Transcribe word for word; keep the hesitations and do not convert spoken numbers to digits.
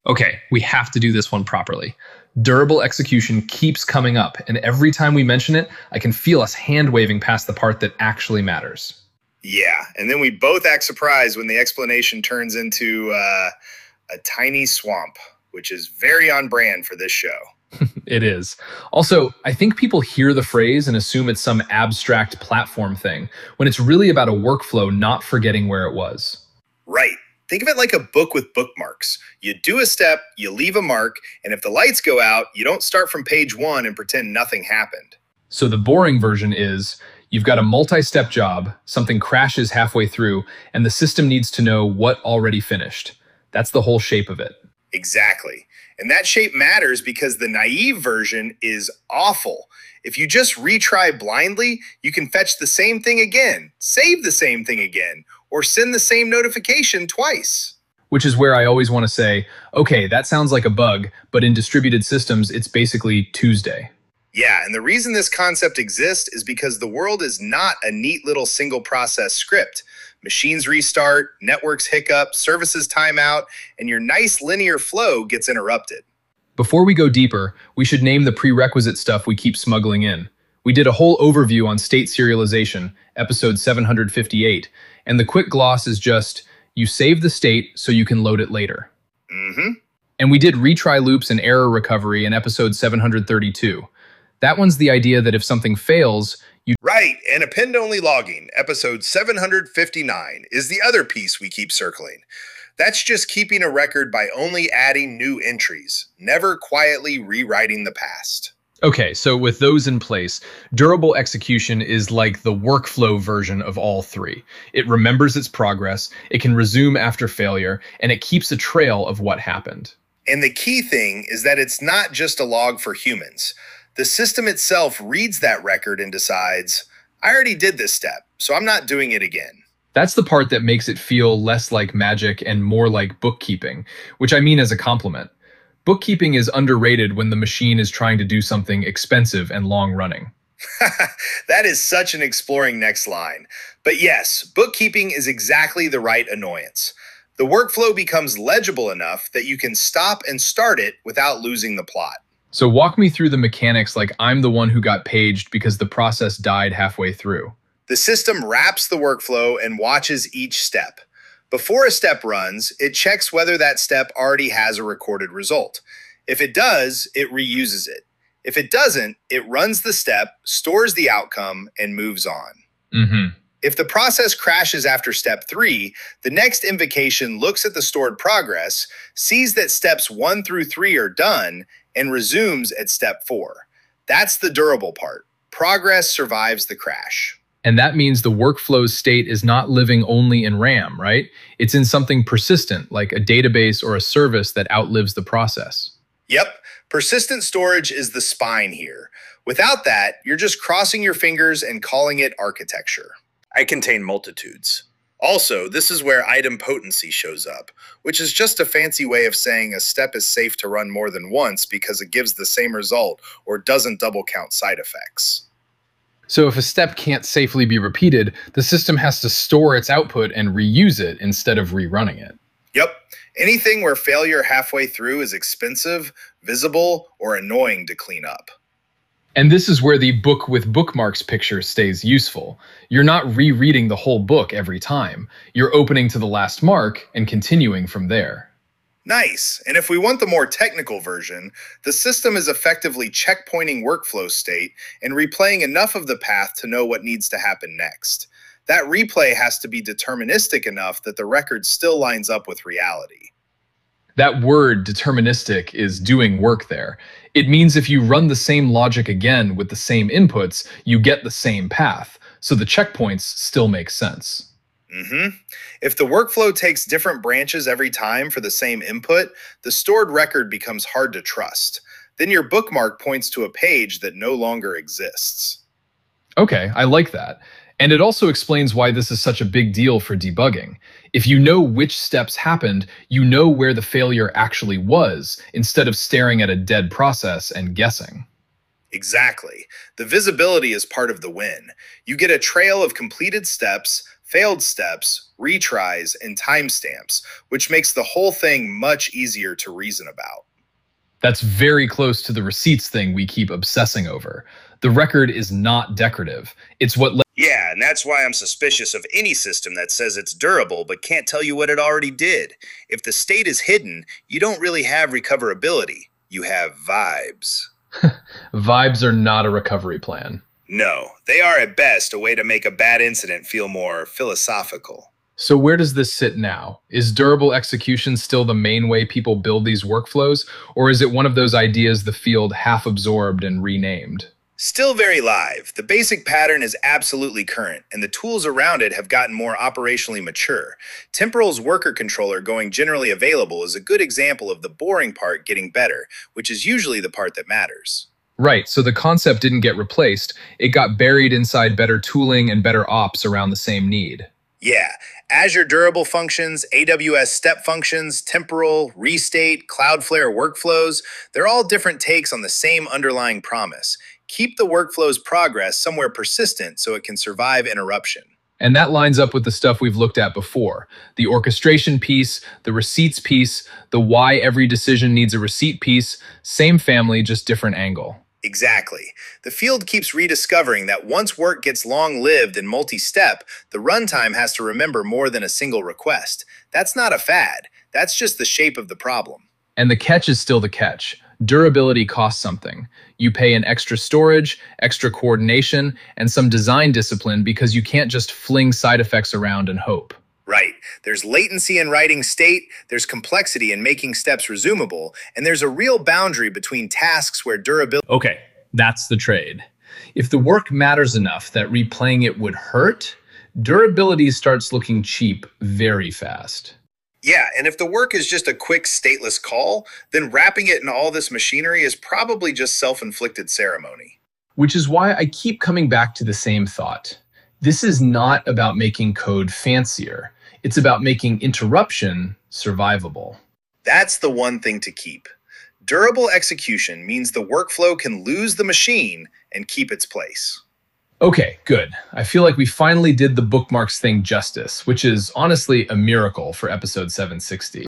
Okay, we have to do this one properly. Durable execution keeps coming up, and every time we mention it, I can feel us hand waving past the part that actually matters. Yeah, and then we both act surprised when the explanation turns into uh, a tiny swamp, which is very on brand for this show. It is. Also, I think people hear the phrase and assume it's some abstract platform thing, when it's really about a workflow not forgetting where it was. Right. Think of it like a book with bookmarks. You do a step, you leave a mark, and if the lights go out, you don't start from page one and pretend nothing happened. So the boring version is, you've got a multi-step job, something crashes halfway through, and the system needs to know what already finished. That's the whole shape of it. Exactly. And that shape matters because the naive version is awful. If you just retry blindly, you can fetch the same thing again, save the same thing again, or send the same notification twice. Which is where I always want to say, okay, that sounds like a bug, but in distributed systems, it's basically Tuesday. Yeah, and the reason this concept exists is because the world is not a neat little single process script. Machines restart, networks hiccup, services timeout, and your nice linear flow gets interrupted. Before we go deeper, we should name the prerequisite stuff we keep smuggling in. We did a whole overview on state serialization, episode seven hundred fifty-eight, and the quick gloss is just, you save the state so you can load it later. Mm-hmm. And we did retry loops and error recovery in episode seven hundred thirty-two. That one's the idea that if something fails, you... Right, and append-only logging, episode seven hundred fifty-nine, is the other piece we keep circling. That's just keeping a record by only adding new entries, never quietly rewriting the past. Okay, so with those in place, durable execution is like the workflow version of all three. It remembers its progress, it can resume after failure, and it keeps a trail of what happened. And the key thing is that it's not just a log for humans. The system itself reads that record and decides, I already did this step, so I'm not doing it again. That's the part that makes it feel less like magic and more like bookkeeping, which I mean as a compliment. Bookkeeping is underrated when the machine is trying to do something expensive and long-running. That is such an exploring next line. But yes, bookkeeping is exactly the right annoyance. The workflow becomes legible enough that you can stop and start it without losing the plot. So walk me through the mechanics like I'm the one who got paged because the process died halfway through. The system wraps the workflow and watches each step. Before a step runs, it checks whether that step already has a recorded result. If it does, it reuses it. If it doesn't, it runs the step, stores the outcome, and moves on. Mm-hmm. If the process crashes after step three, the next invocation looks at the stored progress, sees that steps one through three are done, and resumes at step four. That's the durable part. Progress survives the crash. And that means the workflow's state is not living only in RAM, right? It's in something persistent, like a database or a service that outlives the process. Yep, persistent storage is the spine here. Without that, you're just crossing your fingers and calling it architecture. I contain multitudes. Also, this is where idempotency shows up, which is just a fancy way of saying a step is safe to run more than once because it gives the same result or doesn't double count side effects. So if a step can't safely be repeated, the system has to store its output and reuse it instead of rerunning it. Yep. Anything where failure halfway through is expensive, visible, or annoying to clean up. And this is where the book with bookmarks picture stays useful. You're not rereading the whole book every time. You're opening to the last mark and continuing from there. Nice. And if we want the more technical version, the system is effectively checkpointing workflow state and replaying enough of the path to know what needs to happen next. That replay has to be deterministic enough that the record still lines up with reality. That word deterministic is doing work there. It means if you run the same logic again with the same inputs, you get the same path. So the checkpoints still make sense. Mm-hmm. If the workflow takes different branches every time for the same input, the stored record becomes hard to trust. Then your bookmark points to a page that no longer exists. Okay, I like that. And it also explains why this is such a big deal for debugging. If you know which steps happened, you know where the failure actually was, instead of staring at a dead process and guessing. Exactly. The visibility is part of the win. You get a trail of completed steps, failed steps, retries, and timestamps, which makes the whole thing much easier to reason about. That's very close to the receipts thing we keep obsessing over. The record is not decorative. It's what le- Yeah, and that's why I'm suspicious of any system that says it's durable but can't tell you what it already did. If the state is hidden, you don't really have recoverability. You have vibes. Vibes are not a recovery plan. No, they are at best a way to make a bad incident feel more philosophical. So where does this sit now? Is durable execution still the main way people build these workflows, or is it one of those ideas the field half absorbed and renamed? Still very live. The basic pattern is absolutely current, and the tools around it have gotten more operationally mature. Temporal's worker controller going generally available is a good example of the boring part getting better, which is usually the part that matters. Right, so the concept didn't get replaced. It got buried inside better tooling and better ops around the same need. Yeah, Azure durable functions, A W S step functions, temporal, restate, Cloudflare workflows, they're all different takes on the same underlying promise. Keep the workflow's progress somewhere persistent so it can survive interruption. And that lines up with the stuff we've looked at before. The orchestration piece, the receipts piece, the why every decision needs a receipt piece, same family, just different angle. Exactly. The field keeps rediscovering that once work gets long-lived and multi-step, the runtime has to remember more than a single request. That's not a fad. That's just the shape of the problem. And the catch is still the catch. Durability costs something. You pay an extra storage, extra coordination, and some design discipline because you can't just fling side effects around and hope. Right. There's latency in writing state, there's complexity in making steps resumable, and there's a real boundary between tasks where durability... Okay, that's the trade. If the work matters enough that replaying it would hurt, durability starts looking cheap very fast. Yeah, and if the work is just a quick stateless call, then wrapping it in all this machinery is probably just self-inflicted ceremony. Which is why I keep coming back to the same thought. This is not about making code fancier. It's about making interruption survivable. That's the one thing to keep. Durable execution means the workflow can lose the machine and keep its place. Okay, good. I feel like we finally did the bookmarks thing justice, which is honestly a miracle for episode seven sixty.